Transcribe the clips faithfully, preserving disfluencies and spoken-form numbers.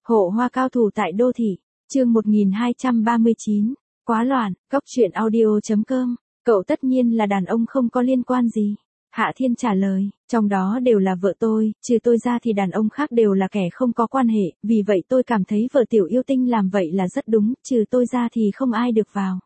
Hộ hoa cao thủ tại đô thị, chương một nghìn hai trăm ba mươi chín, quá loạn, góc truyện audio.com, cậu tất nhiên là đàn ông không có liên quan gì. Hạ Thiên trả lời, trong đó đều là vợ tôi, trừ tôi ra thì đàn ông khác đều là kẻ không có quan hệ, vì vậy tôi cảm thấy vợ Tiểu Yêu Tinh làm vậy là rất đúng, trừ tôi ra thì không ai được vào.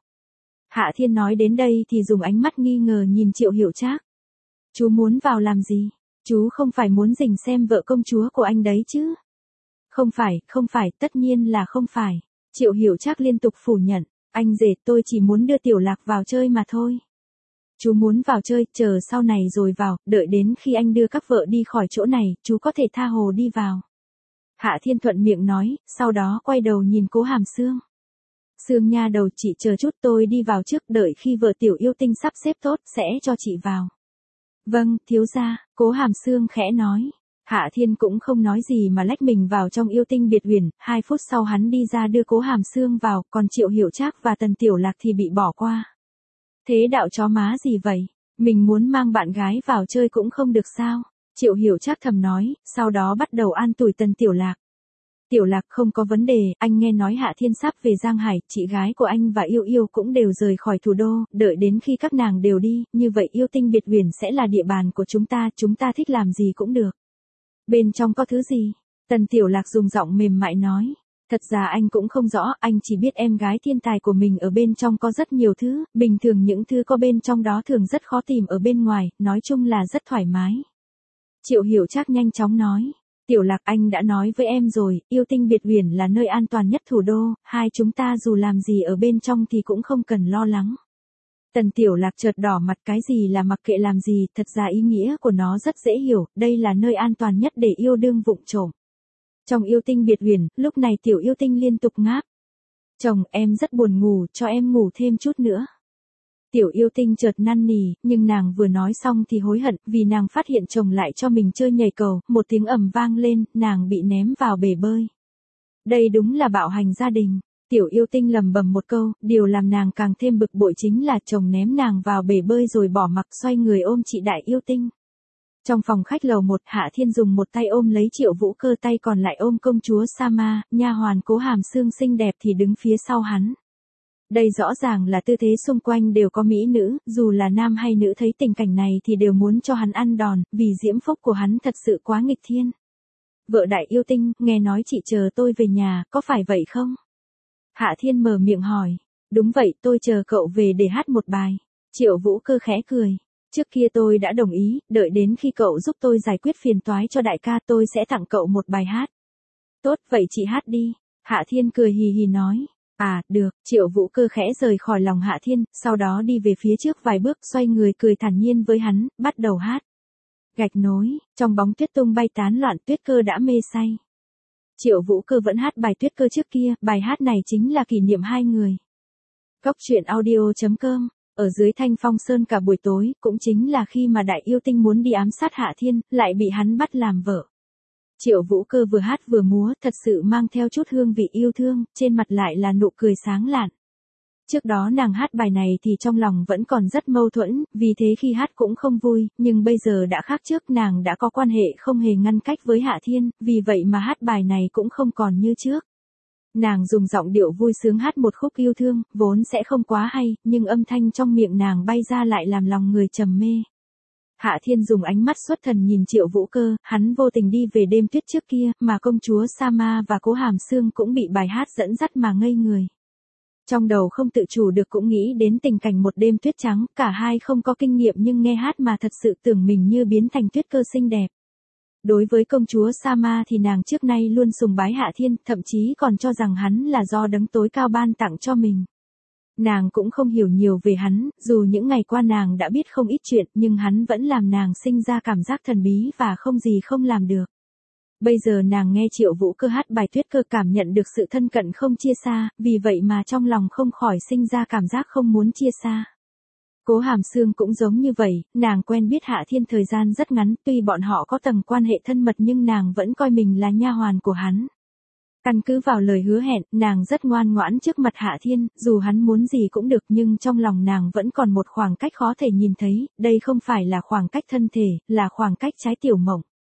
Hạ Thiên nói đến đây thì dùng ánh mắt nghi ngờ nhìn Triệu Hiểu Trác. Chú muốn vào làm gì? Chú không phải muốn rình xem vợ công chúa của anh đấy chứ? Không phải, không phải, tất nhiên là không phải. Triệu Hiểu Trác liên tục phủ nhận, anh rể tôi chỉ muốn đưa Tiểu Lạc vào chơi mà thôi. Chú muốn vào chơi, chờ sau này rồi vào, đợi đến khi anh đưa các vợ đi khỏi chỗ này, chú có thể tha hồ đi vào. Hạ Thiên thuận miệng nói, sau đó quay đầu nhìn Cố Hàm Sương. Sương nha đầu, chị chờ chút, tôi đi vào trước, đợi khi vợ Tiểu Yêu Tinh sắp xếp tốt, sẽ cho chị vào. Vâng, thiếu gia, Cố Hàm Sương khẽ nói. Hạ Thiên cũng không nói gì mà lách mình vào trong Yêu Tinh biệt uyển, hai phút sau hắn đi ra đưa Cố Hàm Sương vào, còn Triệu Hiểu Trác và Tần Tiểu Lạc thì bị bỏ qua. Thế đạo chó má gì vậy? Mình muốn mang bạn gái vào chơi cũng không được sao? Triệu Hiểu Trác thầm nói, sau đó bắt đầu an ủi Tần Tiểu Lạc. Tiểu Lạc không có vấn đề, anh nghe nói Hạ Thiên sắp về Giang Hải, chị gái của anh và Yêu Yêu cũng đều rời khỏi thủ đô, đợi đến khi các nàng đều đi, như vậy Yêu Tinh biệt uyển sẽ là địa bàn của chúng ta, chúng ta thích làm gì cũng được. Bên trong có thứ gì? Tần Tiểu Lạc dùng giọng mềm mại nói. Thật ra anh cũng không rõ, anh chỉ biết em gái thiên tài của mình ở bên trong có rất nhiều thứ, bình thường những thứ có bên trong đó thường rất khó tìm ở bên ngoài, nói chung là rất thoải mái. Triệu Hiểu Trác nhanh chóng nói. Tiểu Lạc, anh đã nói với em rồi, Yêu Tinh biệt uyển là nơi an toàn nhất thủ đô, hai chúng ta dù làm gì ở bên trong thì cũng không cần lo lắng. Tần Tiểu Lạc chợt đỏ mặt, cái gì là mặc kệ làm gì, thật ra ý nghĩa của nó rất dễ hiểu, đây là nơi an toàn nhất để yêu đương vụng trộm. Trong Yêu Tinh biệt uyển, lúc này Tiểu Yêu Tinh liên tục ngáp. Chồng, em rất buồn ngủ, cho em ngủ thêm chút nữa. Tiểu Yêu Tinh chợt năn nỉ, nhưng nàng vừa nói xong thì hối hận, vì nàng phát hiện chồng lại cho mình chơi nhảy cầu, một tiếng ầm vang lên, nàng bị ném vào bể bơi. Đây đúng là bạo hành gia đình. Tiểu Yêu Tinh lầm bầm một câu, điều làm nàng càng thêm bực bội chính là chồng ném nàng vào bể bơi rồi bỏ mặc, xoay người ôm chị Đại Yêu Tinh. Trong phòng khách lầu một, Hạ Thiên dùng một tay ôm lấy Triệu Vũ Cơ, tay còn lại ôm công chúa Sama, nha hoàn Cố Hàm Sương xinh đẹp thì đứng phía sau hắn. Đây rõ ràng là tư thế xung quanh đều có mỹ nữ, dù là nam hay nữ thấy tình cảnh này thì đều muốn cho hắn ăn đòn, vì diễm phúc của hắn thật sự quá nghịch thiên. Vợ Đại Yêu Tinh, nghe nói chị chờ tôi về nhà, có phải vậy không? Hạ Thiên mở miệng hỏi. Đúng vậy, tôi chờ cậu về để hát một bài. Triệu Vũ Cơ khẽ cười. Trước kia tôi đã đồng ý, đợi đến khi cậu giúp tôi giải quyết phiền toái cho đại ca tôi sẽ tặng cậu một bài hát. Tốt, vậy chị hát đi. Hạ Thiên cười hì hì nói. À, được, Triệu Vũ Cơ khẽ rời khỏi lòng Hạ Thiên, sau đó đi về phía trước vài bước, xoay người cười thản nhiên với hắn, bắt đầu hát. Gạch nối, trong bóng tuyết tung bay tán loạn, Tuyết Cơ đã mê say. Triệu Vũ Cơ vẫn hát bài Tuyết Cơ trước kia, bài hát này chính là kỷ niệm hai người. Góc truyện audio.com, ở dưới Thanh Phong Sơn cả buổi tối, cũng chính là khi mà Đại Yêu Tinh muốn đi ám sát Hạ Thiên, lại bị hắn bắt làm vợ. Triệu Vũ Cơ vừa hát vừa múa, thật sự mang theo chút hương vị yêu thương, trên mặt lại là nụ cười sáng lạn. Trước đó nàng hát bài này thì trong lòng vẫn còn rất mâu thuẫn, vì thế khi hát cũng không vui, nhưng bây giờ đã khác trước, nàng đã có quan hệ không hề ngăn cách với Hạ Thiên, vì vậy mà hát bài này cũng không còn như trước. Nàng dùng giọng điệu vui sướng hát một khúc yêu thương, vốn sẽ không quá hay, nhưng âm thanh trong miệng nàng bay ra lại làm lòng người trầm mê. Hạ Thiên dùng ánh mắt xuất thần nhìn Triệu Vũ Cơ, hắn vô tình đi về đêm tuyết trước kia, mà công chúa Sama và Cố Hàm Sương cũng bị bài hát dẫn dắt mà ngây người. Trong đầu không tự chủ được cũng nghĩ đến tình cảnh một đêm tuyết trắng, cả hai không có kinh nghiệm nhưng nghe hát mà thật sự tưởng mình như biến thành Tuyết Cơ xinh đẹp. Đối với công chúa Sama thì nàng trước nay luôn sùng bái Hạ Thiên, thậm chí còn cho rằng hắn là do đấng tối cao ban tặng cho mình. Nàng cũng không hiểu nhiều về hắn, dù những ngày qua nàng đã biết không ít chuyện, nhưng hắn vẫn làm nàng sinh ra cảm giác thần bí và không gì không làm được. Bây giờ nàng nghe Triệu Vũ Cơ hát bài Tuyết Cơ, cảm nhận được sự thân cận không chia xa, vì vậy mà trong lòng không khỏi sinh ra cảm giác không muốn chia xa. Cố Hàm Sương cũng giống như vậy, nàng quen biết Hạ Thiên thời gian rất ngắn, tuy bọn họ có tầng quan hệ thân mật nhưng nàng vẫn coi mình là nha hoàn của hắn. Căn cứ vào lời hứa hẹn, nàng rất ngoan ngoãn trước mặt Hạ Thiên, dù hắn muốn gì cũng được nhưng trong lòng nàng vẫn còn một khoảng cách khó thể nhìn thấy, đây không phải là khoảng cách thân thể, là khoảng cách trái tiểu mộng.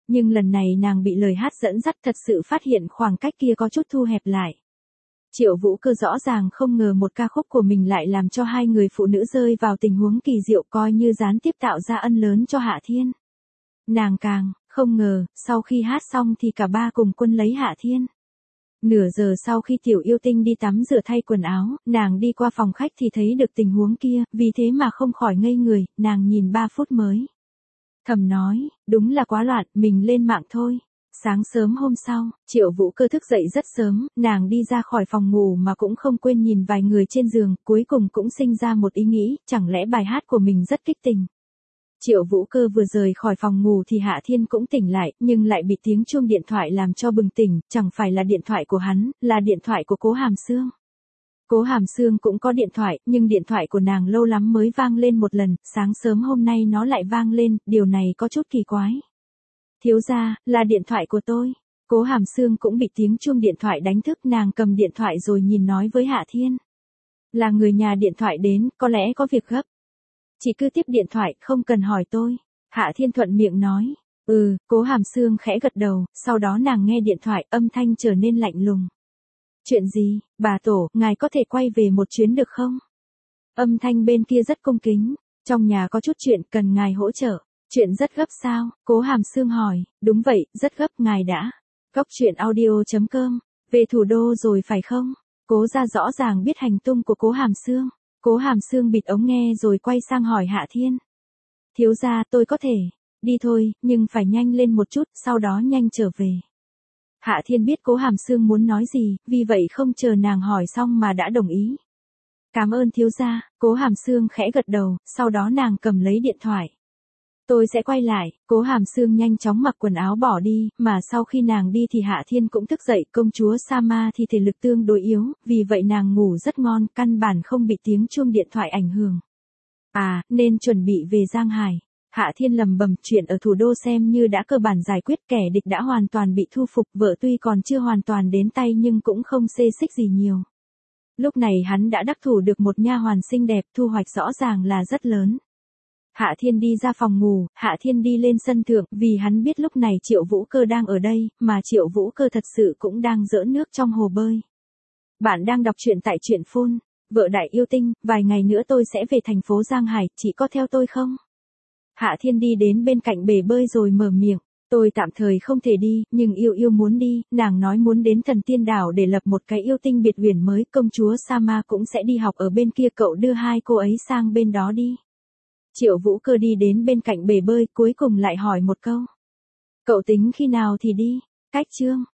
Nhưng lần này nàng bị lời hát dẫn dắt thật sự phát hiện khoảng cách kia có chút thu hẹp lại. Triệu Vũ Cơ rõ ràng không ngờ một ca khúc của mình lại làm cho hai người phụ nữ rơi vào tình huống kỳ diệu, coi như gián tiếp tạo ra ân lớn cho Hạ Thiên. Nàng càng không ngờ, sau khi hát xong thì cả ba cùng quân lấy Hạ Thiên. Nửa giờ sau khi Tiểu Yêu Tinh đi tắm rửa thay quần áo, nàng đi qua phòng khách thì thấy được tình huống kia, vì thế mà không khỏi ngây người, nàng nhìn ba phút mới. Thầm nói, đúng là quá loạn, mình lên mạng thôi. Sáng sớm hôm sau, Triệu Vũ Cơ thức dậy rất sớm, nàng đi ra khỏi phòng ngủ mà cũng không quên nhìn vài người trên giường, cuối cùng cũng sinh ra một ý nghĩ, chẳng lẽ bài hát của mình rất kích tình. Triệu Vũ Cơ vừa rời khỏi phòng ngủ thì Hạ Thiên cũng tỉnh lại, nhưng lại bị tiếng chuông điện thoại làm cho bừng tỉnh, chẳng phải là điện thoại của hắn, là điện thoại của Cố Hàm Sương. Cố Hàm Sương cũng có điện thoại, nhưng điện thoại của nàng lâu lắm mới vang lên một lần, sáng sớm hôm nay nó lại vang lên, điều này có chút kỳ quái. Thiếu gia, là điện thoại của tôi. Cố Hàm Sương cũng bị tiếng chuông điện thoại đánh thức, nàng cầm điện thoại rồi nhìn nói với Hạ Thiên. Là người nhà điện thoại đến, có lẽ có việc gấp. Chỉ cứ tiếp điện thoại, không cần hỏi tôi. Hạ Thiên thuận miệng nói. Ừ, Cố Hàm Sương khẽ gật đầu, sau đó nàng nghe điện thoại, âm thanh trở nên lạnh lùng. Chuyện gì, bà tổ, ngài có thể quay về một chuyến được không? Âm thanh bên kia rất cung kính. Trong nhà có chút chuyện cần ngài hỗ trợ. Chuyện rất gấp sao? Cố Hàm Sương hỏi. Đúng vậy, rất gấp, ngài đã. Góc truyện audio chấm com. Về thủ đô rồi phải không? Cố gia rõ ràng biết hành tung của Cố Hàm Sương. Cố Hàm Sương bịt ống nghe rồi quay sang hỏi Hạ Thiên. Thiếu gia, tôi có thể đi thôi, nhưng phải nhanh lên một chút, sau đó nhanh trở về. Hạ Thiên biết Cố Hàm Sương muốn nói gì, vì vậy không chờ nàng hỏi xong mà đã đồng ý. Cảm ơn thiếu gia. Cố Hàm Sương khẽ gật đầu, sau đó nàng cầm lấy điện thoại. Tôi sẽ quay lại. Cố Hàm Sương nhanh chóng mặc quần áo bỏ đi, mà sau khi nàng đi thì Hạ Thiên cũng thức dậy, công chúa Sama thì thể lực tương đối yếu, vì vậy nàng ngủ rất ngon, căn bản không bị tiếng chuông điện thoại ảnh hưởng. À, nên chuẩn bị về Giang Hải. Hạ Thiên lầm bầm, chuyện ở thủ đô xem như đã cơ bản giải quyết, kẻ địch đã hoàn toàn bị thu phục, vợ tuy còn chưa hoàn toàn đến tay nhưng cũng không xê xích gì nhiều. Lúc này hắn đã đắc thủ được một nha hoàn xinh đẹp, thu hoạch rõ ràng là rất lớn. Hạ Thiên đi ra phòng ngủ, Hạ Thiên đi lên sân thượng, vì hắn biết lúc này Triệu Vũ Cơ đang ở đây, mà Triệu Vũ Cơ thật sự cũng đang giỡn nước trong hồ bơi. Bạn đang đọc truyện tại truyện phun, vợ đại yêu tinh, vài ngày nữa tôi sẽ về thành phố Giang Hải, chị có theo tôi không? Hạ Thiên đi đến bên cạnh bể bơi rồi mở miệng, tôi tạm thời không thể đi, nhưng yêu yêu muốn đi, nàng nói muốn đến Thần Tiên Đảo để lập một cái yêu tinh biệt huyền mới, công chúa Sama cũng sẽ đi học ở bên kia, cậu đưa hai cô ấy sang bên đó đi. Triệu Vũ Cơ đi đến bên cạnh bể bơi, cuối cùng lại hỏi một câu. Cậu tính khi nào thì đi? Cách chương